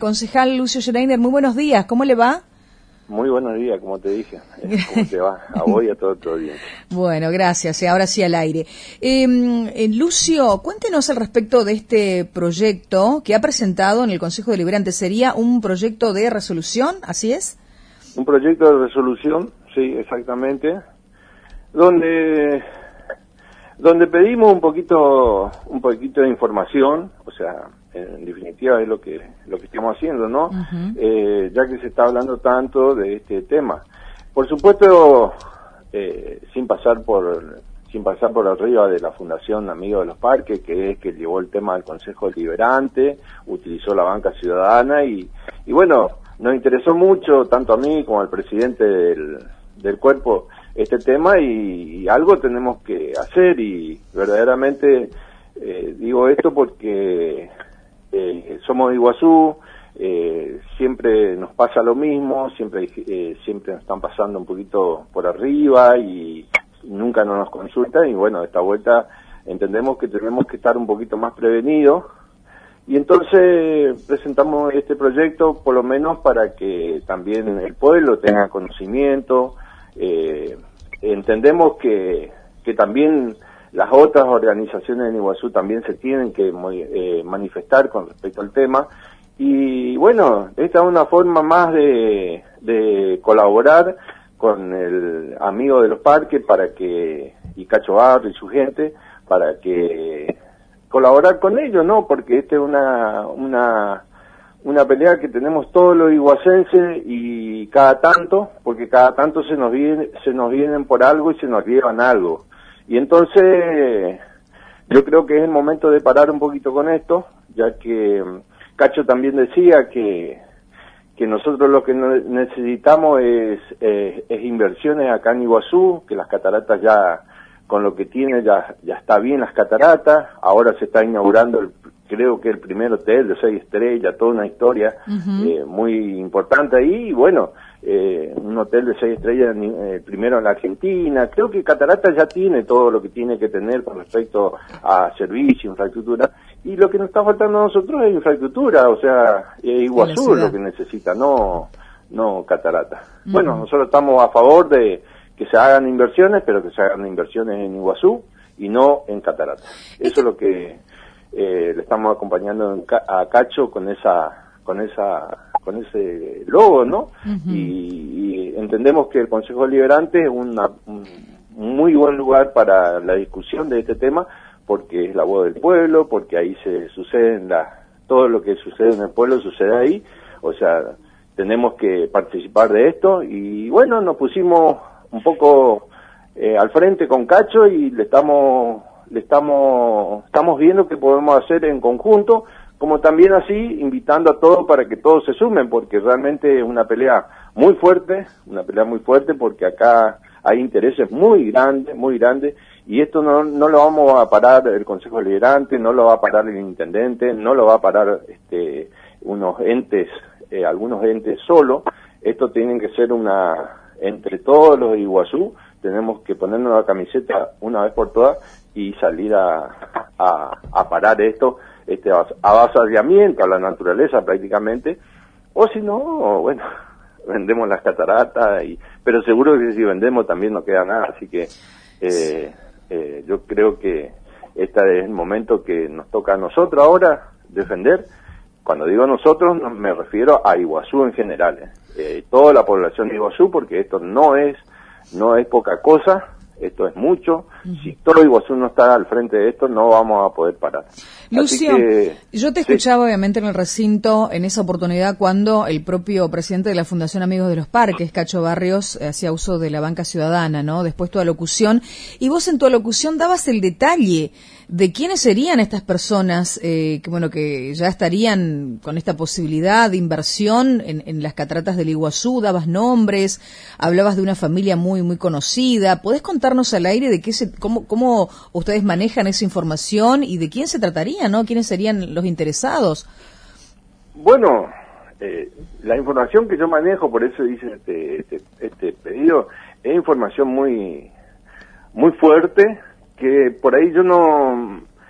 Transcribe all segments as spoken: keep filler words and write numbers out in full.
concejal Lucio Schreiner, muy buenos días, ¿cómo le va? Muy buenos días, como te dije. ¿Cómo te va? A vos y a todo tu audiencia. Bueno, gracias. Ahora sí al aire. Eh, eh, Lucio, cuéntenos al respecto de este proyecto que ha presentado en el Consejo Deliberante. ¿Sería un proyecto de resolución? ¿Así es? Un proyecto de resolución, sí, exactamente, donde donde pedimos un poquito un poquito de información, o sea, en definitiva es lo que lo que estamos haciendo, ¿no? Uh-huh. eh, ya que se está hablando tanto de este tema. Por supuesto, eh, sin pasar por sin pasar por arriba de la Fundación Amigos de los Parques, que es que llevó el tema al Consejo Deliberante, utilizó la banca ciudadana y, y bueno, nos interesó mucho, tanto a mí como al presidente del, del cuerpo, este tema y, y algo tenemos que hacer y verdaderamente eh, digo esto porque eh, somos de Iguazú, eh, siempre nos pasa lo mismo, siempre eh, siempre nos están pasando un poquito por arriba y, y nunca no nos consultan y bueno, esta vuelta entendemos que tenemos que estar un poquito más prevenidos y entonces presentamos este proyecto por lo menos para que también el pueblo tenga conocimiento. Eh, entendemos que, que también las otras organizaciones en Iguazú también se tienen que eh, manifestar con respecto al tema y bueno, esta es una forma más de, de colaborar con el amigo de los parques para que, y Cacho Barrio y su gente, para que colaborar con ellos, ¿no? Porque esta es una, una una pelea que tenemos todos los iguacenses y cada tanto, porque cada tanto se nos viene, se nos vienen por algo y se nos llevan algo. Y entonces yo creo que es el momento de parar un poquito con esto, ya que Cacho también decía que que nosotros lo que necesitamos es, es, es inversiones acá en Iguazú, que las cataratas ya, con lo que tiene ya, ya está bien las cataratas, ahora se está inaugurando el creo que el primer hotel de seis estrellas, toda una historia uh-huh. eh, muy importante ahí, y bueno, eh, un hotel de seis estrellas, eh, primero en la Argentina, creo que Cataratas ya tiene todo lo que tiene que tener con respecto a servicio, infraestructura, y lo que nos está faltando a nosotros es infraestructura, o sea, eh, Iguazú es lo que necesita, no, no Cataratas. Uh-huh. Bueno, nosotros estamos a favor de que se hagan inversiones, pero que se hagan inversiones en Iguazú y no en Cataratas. Eso es lo que Eh, le estamos acompañando a Cacho con esa con esa con ese logo, ¿no? Uh-huh. y, y entendemos que el Consejo Deliberante es una, un muy buen lugar para la discusión de este tema porque es la voz del pueblo, porque ahí se suceden las todo lo que sucede en el pueblo sucede ahí, o sea, tenemos que participar de esto y bueno, nos pusimos un poco eh, al frente con Cacho y le estamos le estamos estamos viendo qué podemos hacer en conjunto, como también así invitando a todos para que todos se sumen, porque realmente es una pelea muy fuerte, una pelea muy fuerte porque acá hay intereses muy grandes, muy grandes, y esto no no lo vamos a parar el Consejo Deliberante, no lo va a parar el Intendente, no lo va a parar este unos entes, eh, algunos entes solo, esto tiene que ser una, entre todos los de Iguazú, tenemos que ponernos la camiseta una vez por todas y salir a, a, a parar esto, este avasallamiento a la naturaleza prácticamente, o si no, bueno, vendemos las cataratas, y pero seguro que si vendemos también no queda nada, así que eh, eh, yo creo que este es el momento que nos toca a nosotros ahora defender. Cuando digo nosotros me refiero a Iguazú en general, eh, toda la población de Iguazú, porque esto no es no es poca cosa, esto es mucho. Uh-huh. Si todo Iguazú no está al frente de esto, no vamos a poder parar. Lucio, que, yo te escuchaba sí. obviamente en el recinto en esa oportunidad cuando el propio presidente de la Fundación Amigos de los Parques, Cacho Barrios, hacía uso de la banca ciudadana, ¿no? Después tu alocución, y vos en tu alocución dabas el detalle de quiénes serían estas personas eh, que bueno que ya estarían con esta posibilidad de inversión en, en las cataratas del Iguazú, dabas nombres, hablabas de una familia muy muy conocida. ¿Podés contarnos al aire de qué se, cómo, cómo ustedes manejan esa información y de quién se trataría, ¿no? ¿Quiénes serían los interesados? Bueno, eh, la información que yo manejo, por eso hice este, este, este pedido, es información muy muy fuerte, que por ahí yo no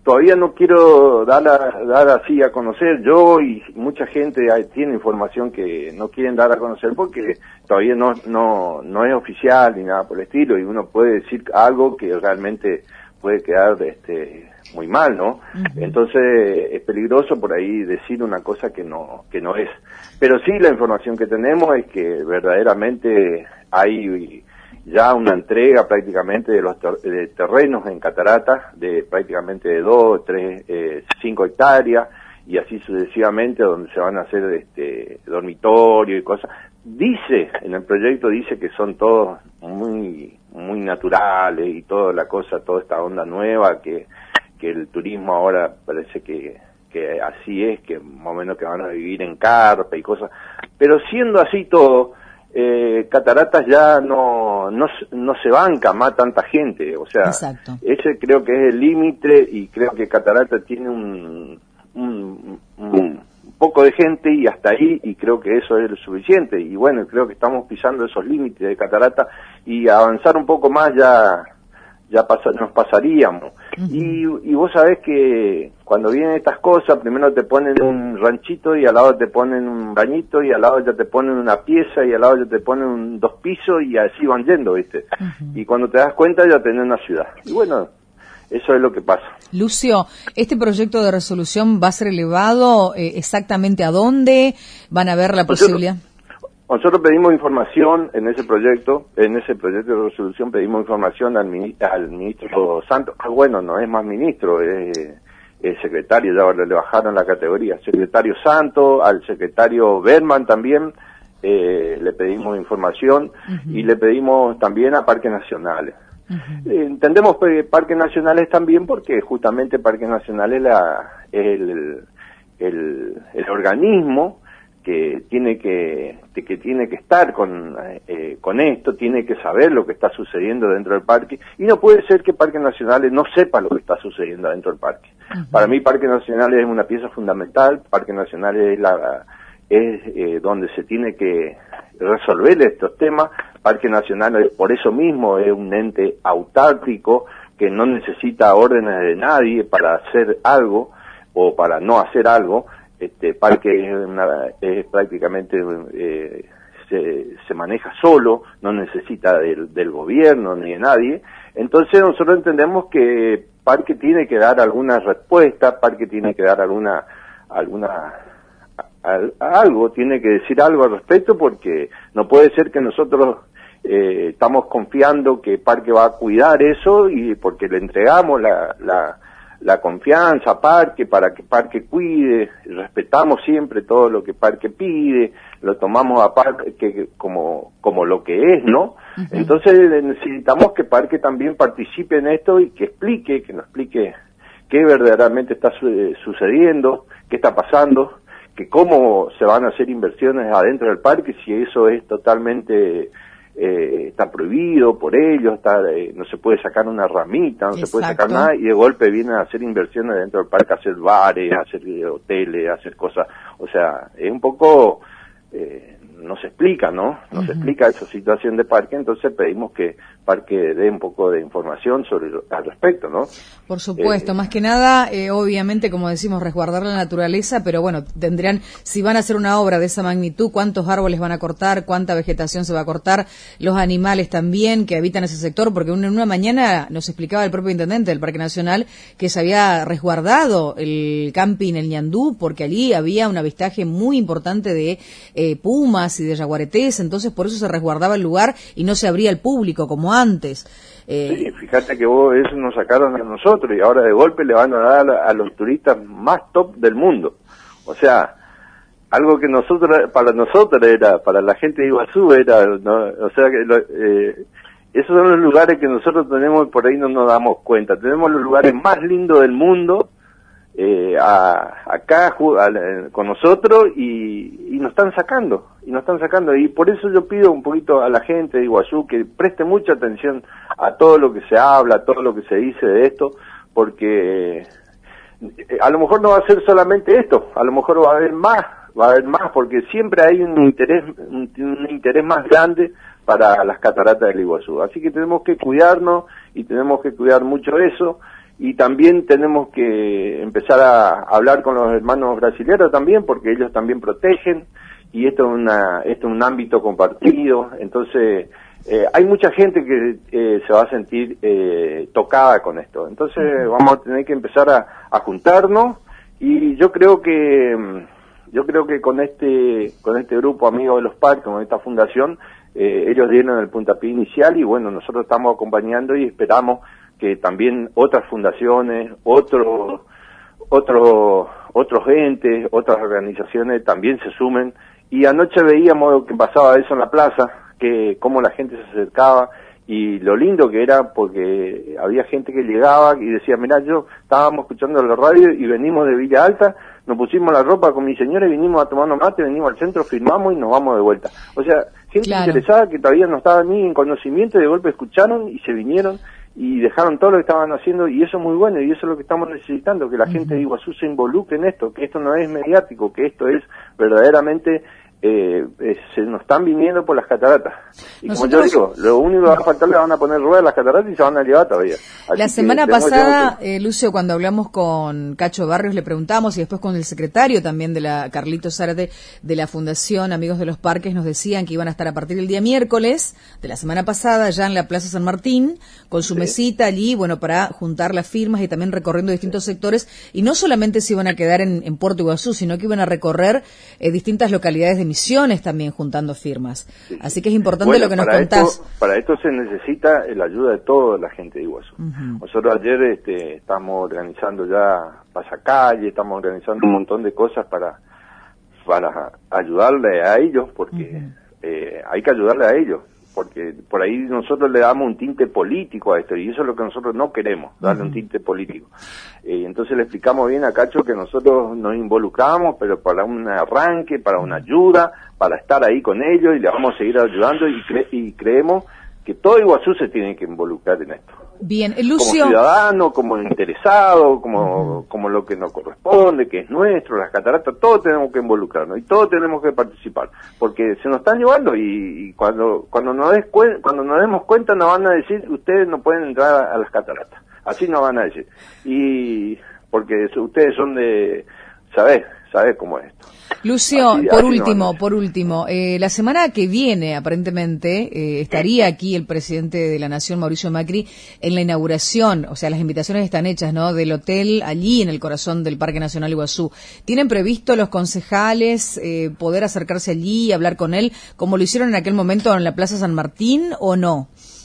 todavía no quiero dar, a, dar así a conocer, yo y mucha gente tiene información que no quieren dar a conocer porque todavía no, no, no es oficial ni nada por el estilo, y uno puede decir algo que realmente puede quedar este, muy mal, ¿no? Uh-huh. Entonces es peligroso por ahí decir una cosa que no, que no es. Pero sí, la información que tenemos es que verdaderamente hay ya una entrega prácticamente de los ter- de terrenos en Cataratas, de prácticamente de dos, tres, eh, cinco hectáreas, y así sucesivamente, donde se van a hacer este dormitorio y cosas. Dice, en el proyecto dice que son todos muy muy naturales y toda la cosa, toda esta onda nueva, que, que el turismo ahora parece que, que así es, que más o menos que van a vivir en carpa y cosas. Pero siendo así todo, Eh, Cataratas ya no, no no se banca más tanta gente, o sea, exacto. Ese creo que es el límite, y creo que Cataratas tiene un, un, un poco de gente y hasta ahí, y creo que eso es lo suficiente, y bueno, creo que estamos pisando esos límites de Cataratas, y avanzar un poco más ya ya pasa, nos pasaríamos. Uh-huh. Y, y vos sabés que cuando vienen estas cosas, primero te ponen un ranchito y al lado te ponen un bañito y al lado ya te ponen una pieza y al lado ya te ponen un, dos pisos y así van yendo, ¿viste? Uh-huh. Y cuando te das cuenta ya tenés una ciudad. Y bueno, eso es lo que pasa. Lucio, ¿este proyecto de resolución va a ser elevado eh, exactamente a dónde? ¿Van a ver la posibilidad? Nosotros pedimos información en ese proyecto, en ese proyecto de resolución pedimos información al ministro, al ministro Santos, ah, bueno, no es más ministro, es, es secretario, ya ahora le bajaron la categoría, secretario Santos, al secretario Berman también, eh, le pedimos información, uh-huh. y le pedimos también a Parques Nacionales. Uh-huh. Eh, entendemos que Parques Nacionales también porque justamente Parques Nacionales es, la, es el, el, el organismo que tiene que que tiene que estar con eh, con esto, tiene que saber lo que está sucediendo dentro del parque, y no puede ser que Parques Nacionales no sepa lo que está sucediendo dentro del parque. Uh-huh. Para mí Parques Nacionales es una pieza fundamental, Parques Nacionales es la es eh, donde se tiene que resolver estos temas. Parques Nacionales por eso mismo es un ente autárquico que no necesita órdenes de nadie para hacer algo o para no hacer algo. Este parque es, una, es prácticamente eh, se, se maneja solo, no necesita del, del gobierno ni de nadie. Entonces nosotros entendemos que Parque tiene que dar alguna respuesta, Parque tiene que dar alguna alguna a, a, algo, tiene que decir algo al respecto, porque no puede ser que nosotros eh, estamos confiando que Parque va a cuidar eso, y porque le entregamos la la la confianza a Parque para que Parque cuide, respetamos siempre todo lo que Parque pide, lo tomamos a Parque como como lo que es, ¿no? Uh-huh. Entonces necesitamos que Parque también participe en esto y que explique, que nos explique qué verdaderamente está su- sucediendo, qué está pasando, que cómo se van a hacer inversiones adentro del parque, si eso es totalmente Eh, está prohibido por ellos, está, eh, no se puede sacar una ramita, no Exacto. se puede sacar nada, y de golpe vienen a hacer inversiones dentro del parque, a hacer bares, a hacer hoteles, a hacer cosas, o sea, es un poco, eh, no se explica, ¿no? No uh-huh. se explica esa situación de Parque, entonces pedimos que Parque dé un poco de información sobre al respecto, ¿no? Por supuesto, eh, más que nada, eh, obviamente, como decimos, resguardar la naturaleza, pero bueno, tendrían, si van a hacer una obra de esa magnitud, cuántos árboles van a cortar, cuánta vegetación se va a cortar, los animales también que habitan ese sector, porque en una mañana nos explicaba el propio intendente del Parque Nacional que se había resguardado el camping El Ñandú, porque allí había un avistaje muy importante de eh, pumas y de yaguaretés, entonces por eso se resguardaba el lugar y no se abría al público como antes. Eh, sí, fíjate que vos eso nos sacaron a nosotros y ahora de golpe le van a dar a, a los turistas más top del mundo. O sea, algo que nosotros, para nosotros era, para la gente de Iguazú era, ¿no? O sea, que lo, eh, esos son los lugares que nosotros tenemos y por ahí no nos damos cuenta. Tenemos los lugares más lindos del mundo eh, a, acá a, con nosotros y, y nos están sacando, y nos están sacando. Y por eso yo pido un poquito a la gente de Iguazú que preste mucha atención a todo lo que se habla, a todo lo que se dice de esto, porque eh, a lo mejor no va a ser solamente esto, a lo mejor va a haber más, va a haber más, porque siempre hay un interés, un, un interés más grande para las cataratas del Iguazú. Así que tenemos que cuidarnos y tenemos que cuidar mucho eso. y también tenemos que empezar a hablar con los hermanos brasileños también, porque ellos también protegen, y esto es una esto es un ámbito compartido. Entonces eh, hay mucha gente que eh, se va a sentir eh, tocada con esto. Entonces vamos a tener que empezar a, a juntarnos, y yo creo que yo creo que con este con este grupo Amigos de los Parques, con esta fundación, eh, ellos dieron el puntapié inicial, y bueno, nosotros estamos acompañando y esperamos que también otras fundaciones, otros otros otros entes, otras organizaciones también se sumen. Y anoche veíamos que pasaba eso en la plaza, que cómo la gente se acercaba, y lo lindo que era, porque había gente que llegaba y decía, mirá, yo estábamos escuchando la radio y venimos de Villa Alta, nos pusimos la ropa con mi señora y vinimos a tomarnos mate, venimos al centro, firmamos y nos vamos de vuelta. O sea, gente claro. interesada que todavía no estaba ni en conocimiento, y de golpe escucharon y se vinieron y dejaron todo lo que estaban haciendo, y eso es muy bueno, y eso es lo que estamos necesitando, que la uh-huh. gente de Iguazú se involucre en esto, que esto no es mediático, que esto es verdaderamente... Eh, eh, se nos están viniendo por las cataratas, y Nosotros... como yo digo, lo único que va a faltar, le van a poner ruedas a las cataratas y se van a llevar todavía. Así la semana pasada, que... eh, Lucio, cuando hablamos con Cacho Barrios, le preguntamos, y después con el secretario también de la, Carlitos Zárate, de la Fundación Amigos de los Parques, nos decían que iban a estar a partir del día miércoles de la semana pasada ya en la Plaza San Martín, con su sí. mesita allí, bueno, para juntar las firmas y también recorriendo distintos sectores, y no solamente se iban a quedar en, en Puerto Iguazú, sino que iban a recorrer eh, distintas localidades de Misiones también juntando firmas. Sí. Así que es importante bueno, lo que nos para contás. Esto, para esto se necesita la ayuda de toda la gente de Iguazú. Uh-huh. Nosotros ayer este, estamos organizando ya pasacalle, estamos organizando un montón de cosas para para ayudarle a ellos, porque uh-huh. eh, hay que ayudarle a ellos, porque por ahí nosotros le damos un tinte político a esto, y eso es lo que nosotros no queremos, darle uh-huh. un tinte político. Eh, entonces le explicamos bien a Cacho que nosotros nos involucramos, pero para un arranque, para una ayuda, para estar ahí con ellos, y le vamos a seguir ayudando, y, cre- y creemos que todo Iguazú se tiene que involucrar en esto. Bien, Lucio. Como ciudadano, como interesado, como, uh-huh. como lo que nos corresponde, que es nuestro, las cataratas, todos tenemos que involucrarnos y todos tenemos que participar, porque se nos están llevando, y, y cuando cuando nos des cuen- cuando nos demos cuenta nos van a decir, ustedes no pueden entrar a, a las cataratas, así nos van a decir, y porque ustedes son de, ¿sabés? ¿Sabés cómo es esto? Lucio, así, por, así último, no por último, eh, la semana que viene, aparentemente, eh, estaría aquí el presidente de la Nación, Mauricio Macri, en la inauguración, o sea, las invitaciones están hechas, ¿no?, del hotel allí en el corazón del Parque Nacional Iguazú. ¿Tienen previsto los concejales eh, poder acercarse allí y hablar con él, como lo hicieron en aquel momento en la Plaza San Martín, o no?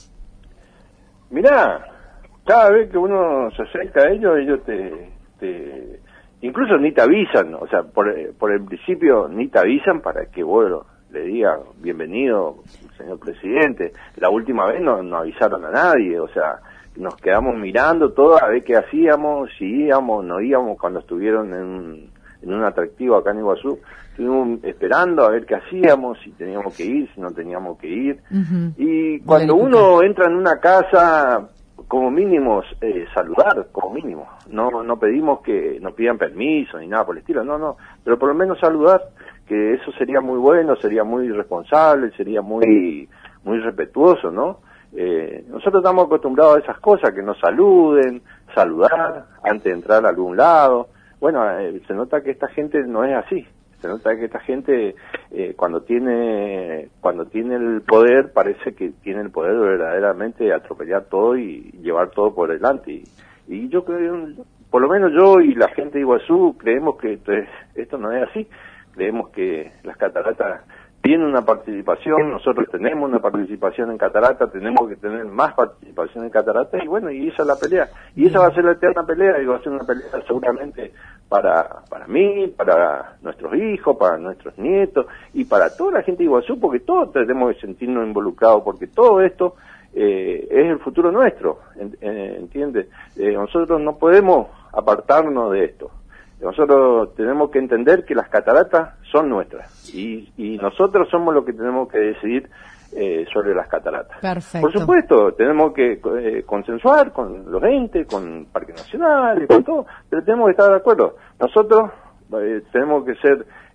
Mirá, cada vez que uno se acerca a ellos, ellos te... te... incluso ni te avisan, o sea, por, por el principio ni te avisan para que vos le digas bienvenido, señor presidente. La última vez no, no avisaron a nadie, o sea, nos quedamos mirando todo a ver qué hacíamos, si íbamos, no íbamos, cuando estuvieron en un, en un atractivo acá en Iguazú, estuvimos esperando a ver qué hacíamos, si teníamos que ir, si no teníamos que ir. Uh-huh. Y cuando uno entra en una casa, como mínimo eh, saludar, como mínimo, no no pedimos que nos pidan permiso ni nada por el estilo, no, no, pero por lo menos saludar, que eso sería muy bueno, sería muy responsable, sería muy muy respetuoso, ¿no? Eh, nosotros estamos acostumbrados a esas cosas, que nos saluden, saludar antes de entrar a algún lado. Bueno, eh, se nota que esta gente no es así. Se nota que esta gente eh, cuando tiene cuando tiene el poder, parece que tiene el poder verdaderamente de atropellar todo y llevar todo por delante. Y, y yo creo, por lo menos yo y la gente de Iguazú, creemos que esto, es, esto no es así. Creemos que las cataratas tienen una participación, nosotros tenemos una participación en cataratas, tenemos que tener más participación en cataratas, y bueno, y esa es la pelea. Y esa va a ser la eterna pelea, y va a ser una pelea seguramente para para mí, para nuestros hijos, para nuestros nietos, y para toda la gente de Iguazú, porque todos tenemos que sentirnos involucrados, porque todo esto eh, es el futuro nuestro, ¿entiendes? Eh, nosotros no podemos apartarnos de esto. Nosotros tenemos que entender que las cataratas son nuestras, y, y nosotros somos los que tenemos que decidir eh, sobre las cataratas. Perfecto. Por supuesto, tenemos que eh, consensuar con los entes, con parques nacionales, con todo, pero tenemos que estar de acuerdo. Nosotros eh, tenemos que ser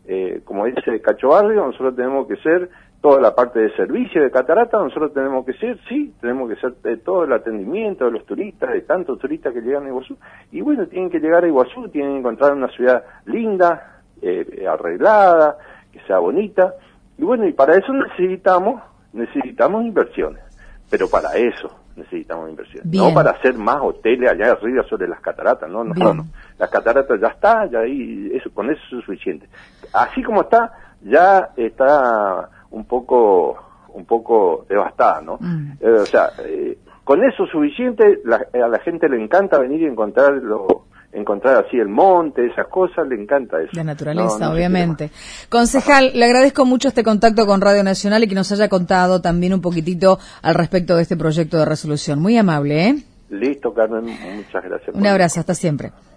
eh, como dice Cacho Barrio, nosotros tenemos que ser toda la parte de servicio de catarata, nosotros tenemos que ser, sí, tenemos que ser de todo el atendimiento de los turistas, de tantos turistas que llegan a Iguazú, y bueno, tienen que llegar a Iguazú, tienen que encontrar una ciudad linda, eh, arreglada, que sea bonita, y bueno, y para eso necesitamos, necesitamos inversiones, pero para eso necesitamos inversiones, Bien. no para hacer más hoteles allá arriba sobre las cataratas, no, no, no, no, las cataratas ya está, ya ahí, eso, con eso es suficiente. Así como está, ya está un poco un poco devastada, ¿no? Mm. Eh, o sea, eh, con eso suficiente, la, a la gente le encanta venir y encontrarlo, encontrar así el monte, esas cosas, le encanta eso. La naturaleza, no, no obviamente. Concejal, le agradezco mucho este contacto con Radio Nacional y que nos haya contado también un poquitito al respecto de este proyecto de resolución. Muy amable, ¿eh? Listo, Carmen, muchas gracias. Un abrazo, hasta siempre.